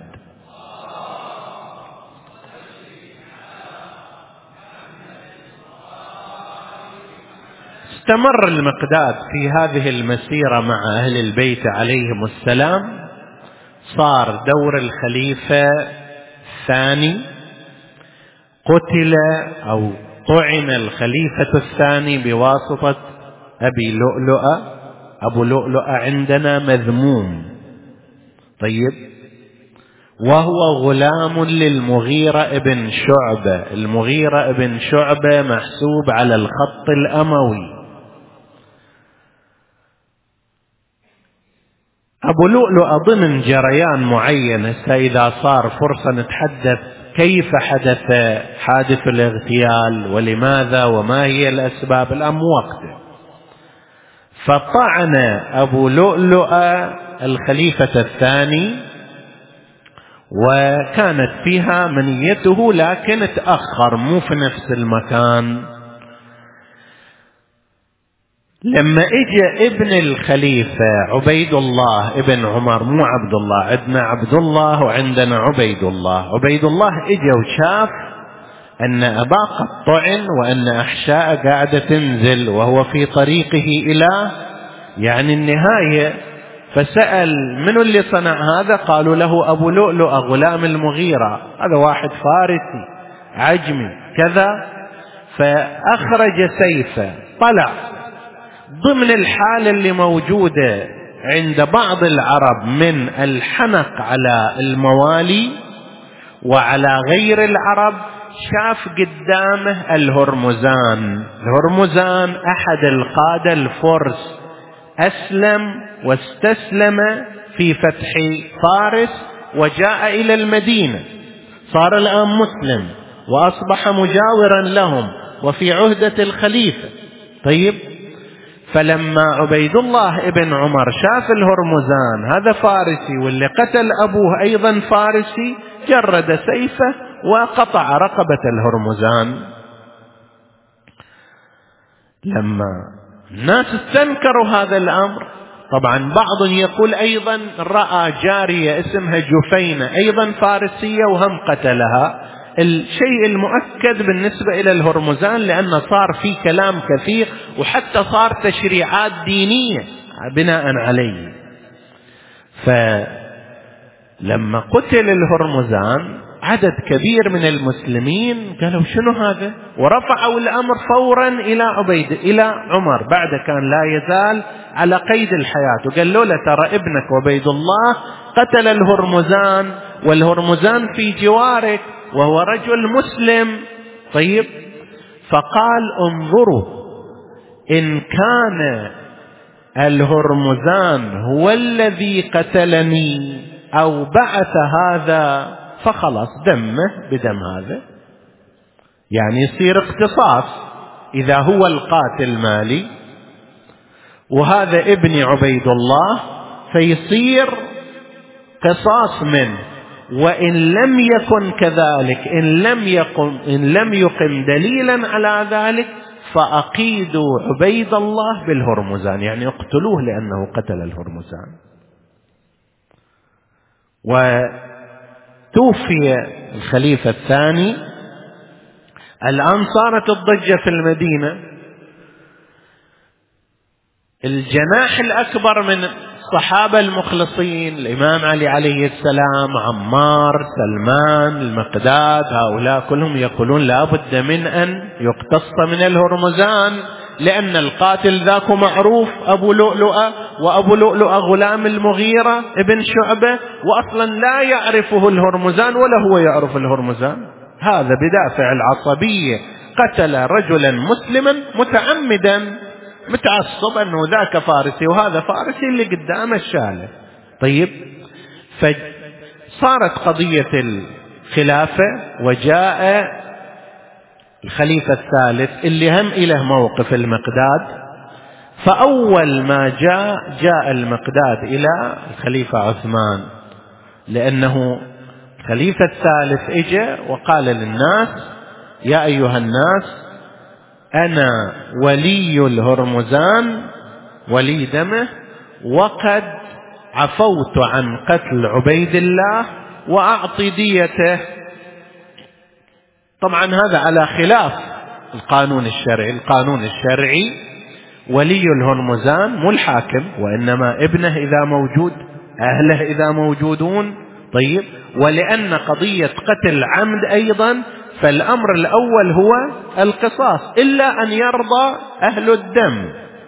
استمر المقداد في هذه المسيرة مع أهل البيت عليهم السلام. صار دور الخليفة الثاني، قتل أو طعن الخليفة الثاني بواسطة أبي لؤلؤة. أبو لؤلؤة عندنا مذموم، طيب، وهو غلام للمغيرة ابن شعبة. المغيرة ابن شعبة محسوب على الخط الأموي. أبو لؤلؤة ضمن جريان معين، إذا صار فرصة نتحدث كيف حدث حادث الاغتيال ولماذا وما هي الأسباب، الآن وقته. فطعن أبو لؤلؤة الخليفة الثاني، وكانت فيها منيته لكن تأخر، مو في نفس المكان. لما اجى ابن الخليفة عبيد الله ابن عمر، مو عبد الله، عندنا عبد الله وعندنا عبيد الله. عبيد الله اجى وشاف أن أباه قد طعن وأن أحشاء قاعدة تنزل وهو في طريقه إلى يعني النهاية. فسأل: من اللي صنع هذا؟ قالوا له: أبو لؤلؤة غلام المغيرة، هذا واحد فارسي عجمي كذا. فأخرج سيفه، طلع ضمن الحالة اللي موجودة عند بعض العرب من الحنق على الموالي وعلى غير العرب. شاف قدامه الهرمزان. الهرمزان أحد القادة الفرس، أسلم واستسلم في فتح فارس وجاء إلى المدينة، صار الآن مسلم وأصبح مجاورا لهم وفي عهدة الخليفة. طيب، فلما عبيد الله ابن عمر شاف الهرمزان هذا فارسي واللي قتل أبوه أيضا فارسي، جرد سيفه وقطع رقبة الهرمزان. لما الناس استنكروا هذا الأمر، طبعا بعض يقول أيضا رأى جارية اسمها جفينة أيضا فارسية وهم قتلها، الشيء المؤكد بالنسبة إلى الهرمزان لأن صار في كلام كثير وحتى صار تشريعات دينية بناء عليه. فلما قتل الهرمزان عدد كبير من المسلمين قالوا شنو هذا، ورفعوا الأمر فورا إلى عمر بعد كان لا يزال على قيد الحياة، وقال له ترى ابنك عبيد الله قتل الهرمزان والهرمزان في جوارك وهو رجل مسلم. طيب، فقال انظروا إن كان الهرمزان هو الذي قتلني أو بعث هذا فخلاص دمه بدم هذا، يعني يصير اقتصاص إذا هو القاتل مالي وهذا ابن عبيد الله فيصير قصاص منه، وإن لم يكن كذلك إن لم يقم دليلا على ذلك فأقيدوا عبيد الله بالهرمزان، يعني اقتلوه لأنه قتل الهرمزان. وتوفي الخليفة الثاني. الآن صارت الضجة في المدينة، الجناح الأكبر من الصحابة المخلصين الإمام علي عليه السلام، عمار، سلمان، المقداد، هؤلاء كلهم يقولون لا بد من أن يقتص من الهرمزان لأن القاتل ذاك معروف أبو لؤلؤة، وأبو لؤلؤة غلام المغيرة ابن شعبة، وأصلا لا يعرفه الهرمزان ولا هو يعرف الهرمزان، هذا بدافع العصبية قتل رجلا مسلما متعمدا متعصب أنه ذاك فارسي وهذا فارسي اللي قدام الشالة. طيب، فصارت قضية الخلافة وجاء الخليفة الثالث اللي هم إله موقف المقداد. فأول ما جاء المقداد إلى الخليفة عثمان، لأنه الخليفة الثالث اجى وقال للناس يا أيها الناس أنا ولي الهرمزان ولي دمه، وقد عفوت عن قتل عبيد الله وأعطي ديته. طبعا هذا على خلاف القانون الشرعي ولي الهرمزان مو الحاكم، وإنما ابنه إذا موجود، أهله إذا موجودون. طيب، ولأن قضية قتل عمد أيضا فالأمر الأول هو القصاص إلا أن يرضى أهل الدم.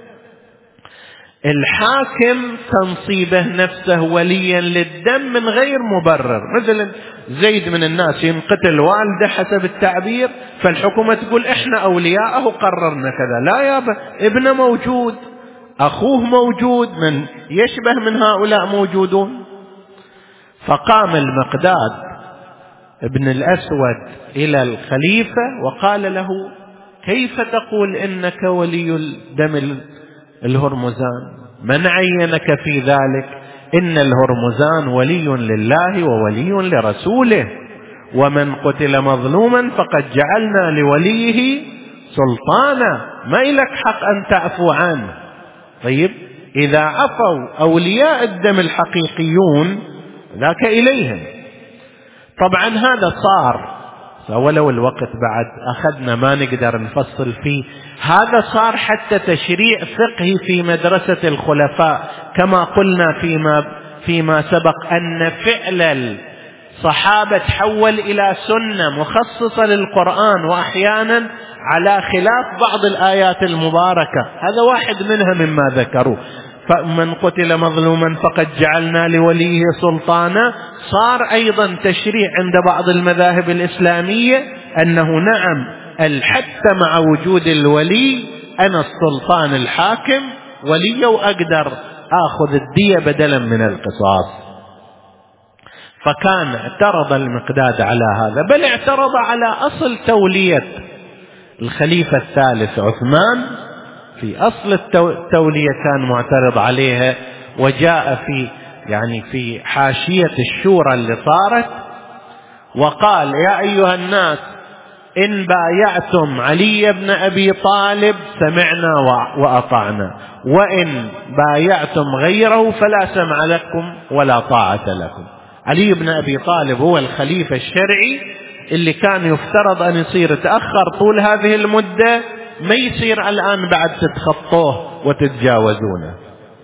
الحاكم تنصيبه نفسه وليا للدم من غير مبرر، مثلا زيد من الناس ينقتل والده حسب التعبير فالحكومة تقول إحنا أولياءه قررنا كذا، لا يا ابنه موجود، أخوه موجود، من يشبه من هؤلاء موجودون. فقام المقداد ابن الأسود إلى الخليفة وقال له كيف تقول إنك ولي الدم الهرمزان؟ من عينك في ذلك؟ إن الهرمزان ولي لله وولي لرسوله، ومن قتل مظلوما فقد جعلنا لوليه سلطانا، ما لك حق أن تعفو عنه. طيب، إذا عفوا أولياء الدم الحقيقيون ذاك إليهم. طبعا هذا صار، ولو الوقت بعد أخذنا ما نقدر نفصل فيه، هذا صار حتى تشريع فقهي في مدرسة الخلفاء، كما قلنا فيما سبق أن فعل الصحابة تحول إلى سنة مخصصة للقرآن، وأحيانا على خلاف بعض الآيات المباركة، هذا واحد منها مما ذكروا. فمن قتل مظلوما فقد جعلنا لوليه سلطانا، صار أيضا تشريع عند بعض المذاهب الإسلامية أنه نعم حتى مع وجود الولي أنا السلطان الحاكم ولي وأقدر أخذ الدية بدلا من القصاص. فكان اعترض المقداد على هذا، بل اعترض على أصل تولية الخليفة الثالث عثمان، في أصل التولية كان معترض عليها، وجاء في حاشية الشورى اللي صارت وقال يا أيها الناس إن بايعتم علي بن أبي طالب سمعنا وأطعنا، وإن بايعتم غيره فلا سمع لكم ولا طاعة لكم. علي بن أبي طالب هو الخليفة الشرعي اللي كان يفترض أن يصير تأخر طول هذه المدة ما يصير الآن بعد تتخطوه وتتجاوزونه.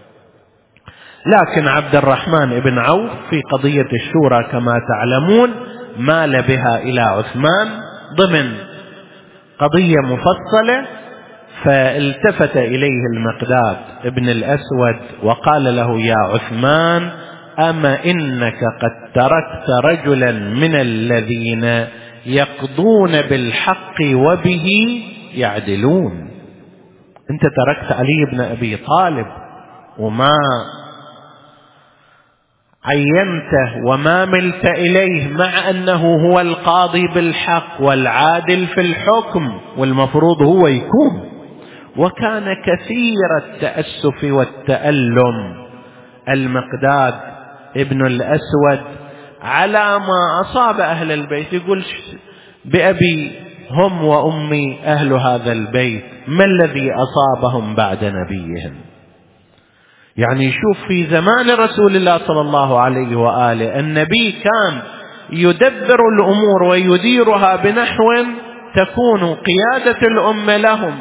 لكن عبد الرحمن بن عوف في قضية الشورى كما تعلمون مال بها إلى عثمان ضمن قضية مفصلة، فالتفت إليه المقداد ابن الأسود وقال له: يا عثمان، أما إنك قد تركت رجلا من الذين يقضون بالحق وبه يعدلون. أنت تركت علي بن أبي طالب وما عينته وما ملت إليه، مع أنه هو القاضي بالحق والعادل في الحكم والمفروض هو يكون. وكان كثير التأسف والتألم المقداد ابن الأسود على ما أصاب أهل البيت. يقول: بأبي هم وأمي أهل هذا البيت، ما الذي أصابهم بعد نبيهم؟ يعني يشوف في زمان رسول الله صلى الله عليه وآله النبي كان يدبر الأمور ويديرها بنحو تكون قيادة الأمة لهم.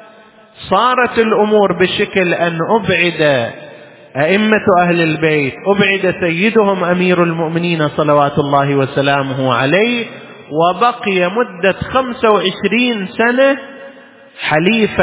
صارت الأمور بشكل أن أبعد أئمة أهل البيت، أبعد سيدهم أمير المؤمنين صلوات الله وسلامه عليه، وبقي مدة 25 سنة حليفا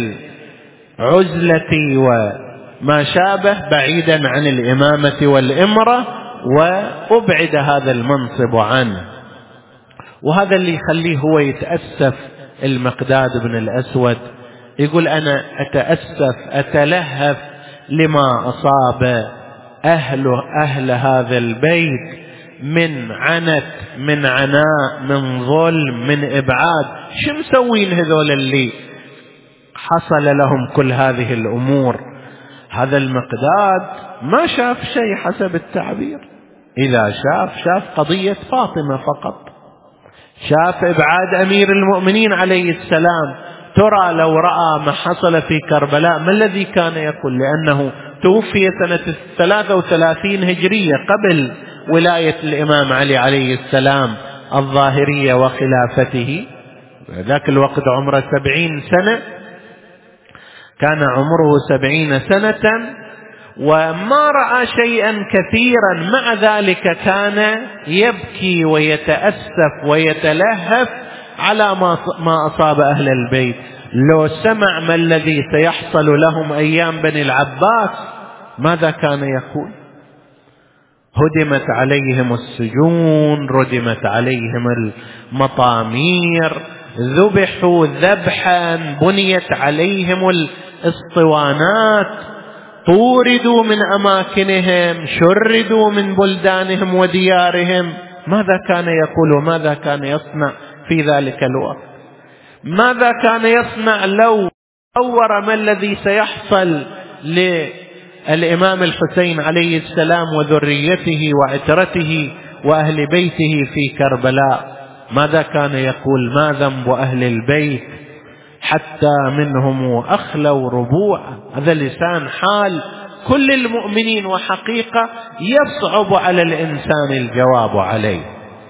للعزلة وما شابه بعيدا عن الإمامة والإمرة، وأبعد هذا المنصب عنه. وهذا اللي يخليه هو يتأسف المقداد بن الأسود، يقول: أنا أتأسف أتلهف لما أصاب أهل هذا البيت من عنت، من عناء، من ظلم، من إبعاد. شو مسوين هذول اللي حصل لهم كل هذه الأمور؟ هذا المقداد ما شاف شيء حسب التعبير. إذا شاف قضية فاطمة فقط، شاف إبعاد أمير المؤمنين عليه السلام. ترى لو رأى ما حصل في كربلاء ما الذي كان يقول؟ لأنه توفي سنة 33 هجرية قبل ولاية الإمام علي عليه السلام الظاهرية وخلافته. ذاك الوقت عمره 70 سنة، كان عمره 70 سنة وما رأى شيئا كثيرا، مع ذلك كان يبكي ويتأسف ويتلهف على ما أصاب أهل البيت. لو سمع ما الذي سيحصل لهم أيام بني العباس ماذا كان يقول؟ هدمت عليهم السجون، ردمت عليهم المطامير، ذبحوا ذبحا، بنيت عليهم الاسطوانات، طوردوا من أماكنهم، شردوا من بلدانهم وديارهم. ماذا كان يقول وماذا كان يصنع في ذلك الوقت؟ ماذا كان يصنع لو تصور ما الذي سيحصل للإمام الحسين عليه السلام وذريته وعترته وأهل بيته في كربلاء؟ ماذا كان يقول؟ ما ذنب أهل البيت حتى منهم أخلوا ربوعا. هذا لسان حال كل المؤمنين، وحقيقة يصعب على الإنسان الجواب عليه.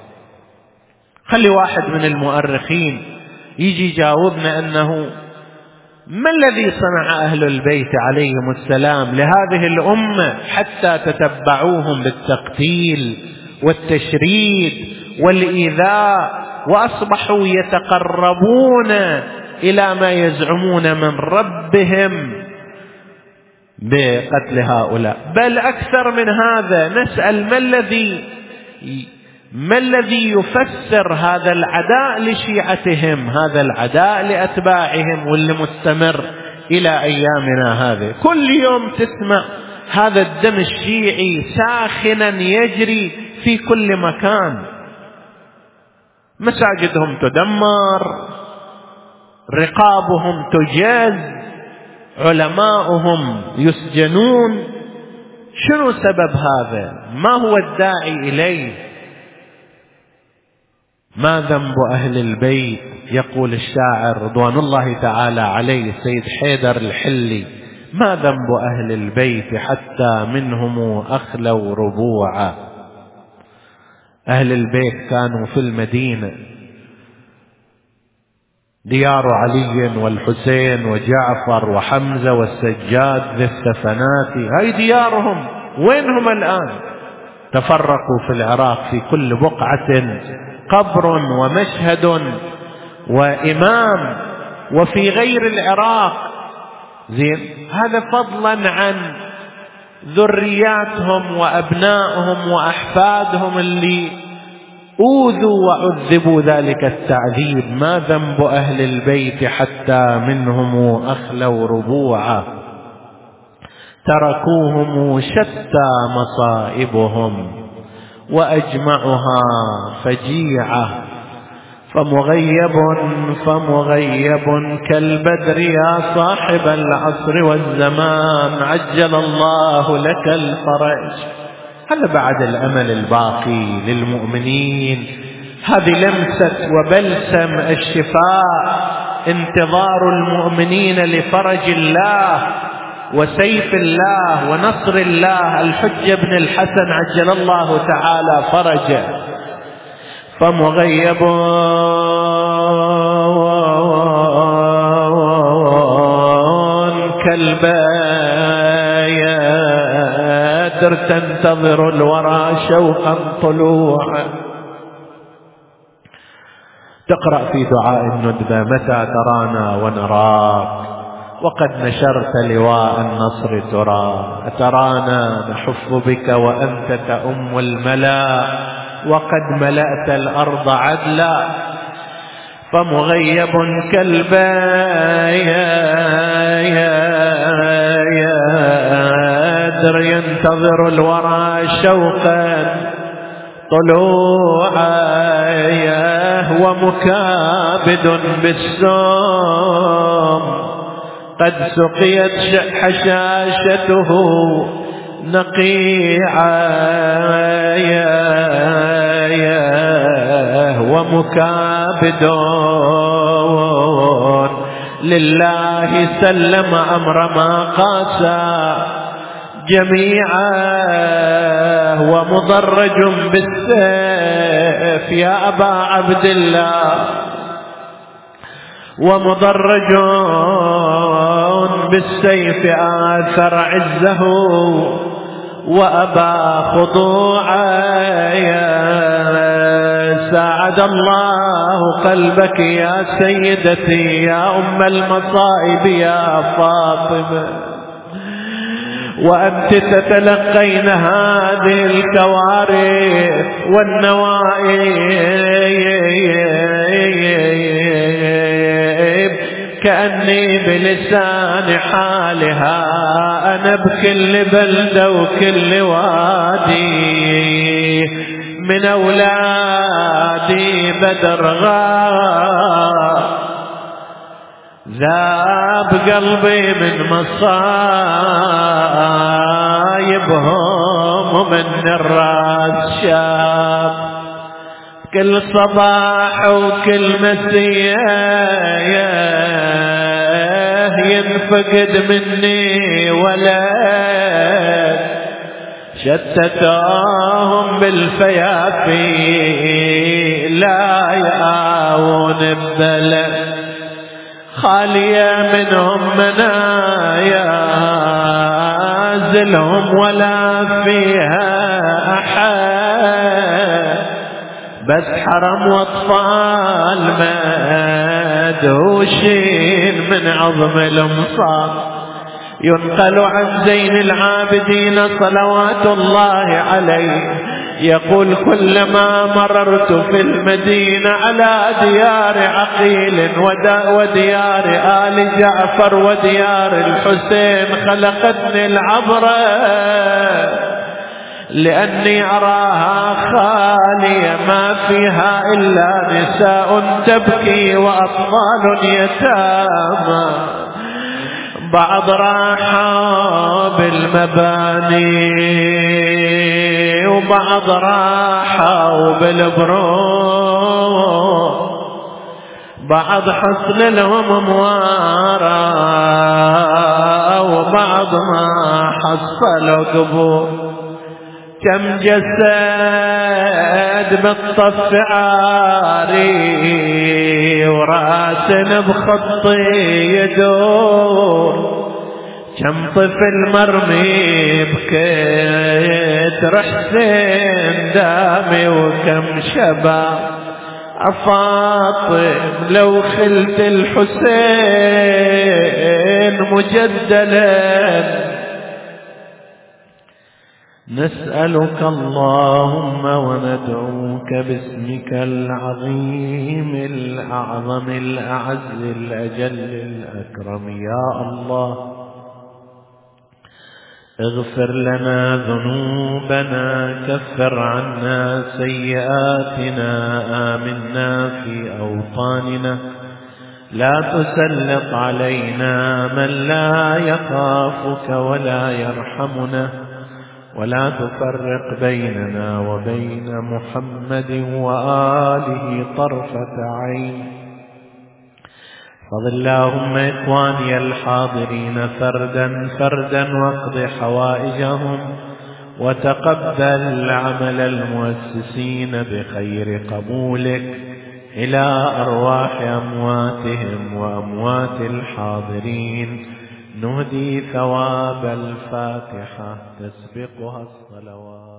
خلي واحد من المؤرخين يجي يجاوبنا أنه ما الذي صنع أهل البيت عليهم السلام لهذه الأمة حتى تتبعوهم بالتقتيل والتشريد والإيذاء، وأصبحوا يتقربون إلى ما يزعمون من ربهم بقتل هؤلاء. بل أكثر من هذا، نسأل ما الذي يفسر هذا العداء لشيعتهم، هذا العداء لأتباعهم واللي مستمر إلى أيامنا هذه؟ كل يوم تسمع هذا الدم الشيعي ساخنا يجري في كل مكان، مساجدهم تدمر، رقابهم تجاز، علماؤهم يسجنون. شنو سبب هذا؟ ما هو الداعي إليه؟ ما ذنب أهل البيت؟ يقول الشاعر رضوان الله تعالى عليه السيد حيدر الحلي: ما ذنب أهل البيت حتى منهم أخلوا ربوعا. أهل البيت كانوا في المدينة، ديار علي والحسين وجعفر وحمزة والسجاد ذي الثفنات، هاي ديارهم، وينهم الآن؟ تفرقوا في العراق، في كل بقعة قبر ومشهد وإمام، وفي غير العراق. زين، هذا فضلا عن ذرياتهم وأبنائهم وأحفادهم اللي أوذوا وعذبوا ذلك التعذيب. ما ذنب أهل البيت حتى منهم أخلوا ربوعا، تركوهم شتى مصائبهم وأجمعها فجيعة. فمغيب كالبدر يا صاحب العصر والزمان، عجل الله لك الفرج. هذا بعد الأمل الباقي للمؤمنين، هذه لمسة وبلسم الشفاء، انتظار المؤمنين لفرج الله وسيف الله ونصر الله. الحج بن الحسن عجل الله تعالى فرجه. فمغيب كالبدر تنتظر الورى شوقا طلوعا. تقرأ في دعاء الندبة: متى ترانا ونراك وقد نشرت لواء النصر ترى، أترانا نحف بك وأنت تؤم الملا وقد ملأت الأرض عدلا. فمغيب كالبدر ينتظر الورى شوقا طلوعا، ومكابد بالسم قد سقيت حشاشته نقيعا، ومكابد لله سلم أمر ما قاسى جميعا، ومضرج بالسيف يا أبا عبد الله، ومضرج بالسيف آثر عزه وأبى خضوعا. ساعد الله قلبك يا سيدتي يا أم المصائب يا فاطمة، وأنت تتلقين هذه الكوارث والنوائب كأني بلسان حالها أنا بكل بلدة وكل وادي من أولادي بدر غاب، ذاب قلبي من مصايبهم ومن الراس شاب، كل صباح وكل مسية ينفقد مني ولد، شتتهم بالفيافي لا يعاون ببلد، خالية منهم منايا زلهم ولا فيها أحد، بس حرم واطفال مدهوشين من عظم الامصار. ينقل عن زين العابدين صلوات الله عليه يقول: كلما مررت في المدينة على ديار عقيل وديار آل جعفر وديار الحسين خلقتني العبرة، لأني أراها خالية ما فيها إلا نساء تبكي وأطفال يتامى، بعض راحوا بالمباني وبعض راحوا بالبروح، بعض حصل لهم موارى وبعض ما حصلوا قبور. كم جسد بالطف عاري وراس بخطي يدور، كم طفل مرمي بكتر حسين دامي، وكم شباب أفاطم لو خلت الحسين مجدلا. نسألك اللهم وندعوك باسمك العظيم الأعظم الأعز الأجل الأكرم يا الله، اغفر لنا ذنوبنا، كفر عنا سيئاتنا، آمنا في أوطاننا، لا تسلط علينا من لا يخافك ولا يرحمنا، ولا تفرق بيننا وبين محمد وآله طرفة عين. فضل اللهم إخواني الحاضرين فردا فردا واقض حوائجهم، وتقبل عمل المؤسسين بخير قبولك إلى أرواح أمواتهم وأموات الحاضرين. نهدي ثواب الفاتحة تسبقها الصلوات.